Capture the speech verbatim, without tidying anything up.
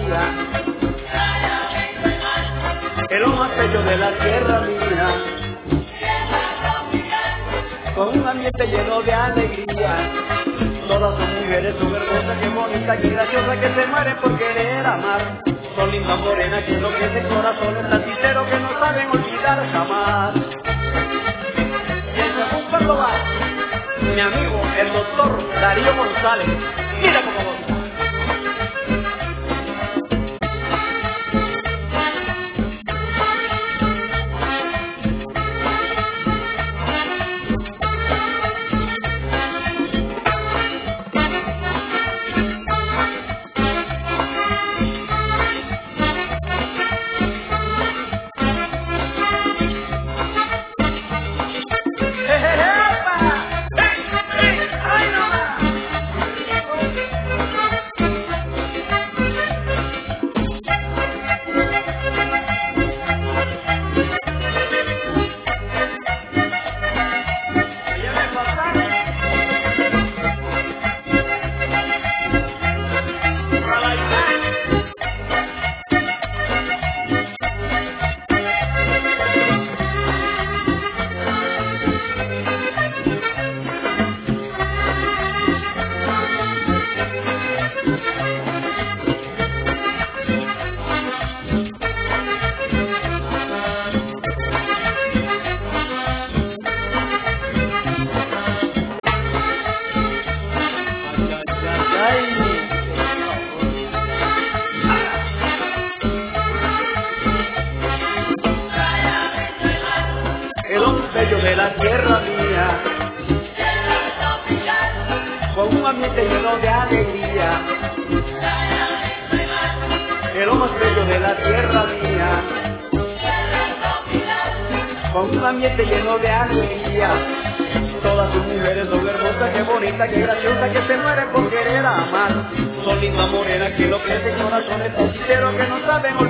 mía, es lo más bello de la tierra mía, con un ambiente lleno de alegría. Todas son mujeres, son hermosas, que bonitas, que graciosas, que se mueren por querer amar. Son lindas morenas que enloquecen corazones tan sinceros que no saben olvidar jamás. Y en segundo lugar, mi amigo, el doctor Darío González. Mira cómo goza. De la tierra mía, con un ambiente lleno de alegría, es lo más bello de la tierra mía, con un ambiente lleno de alegría. Todas sus mujeres son hermosas, que bonitas, que graciosas, que se mueren por querer amar. Son lindas morenas que enloquecen corazones tan sinceros que no saben olvidar.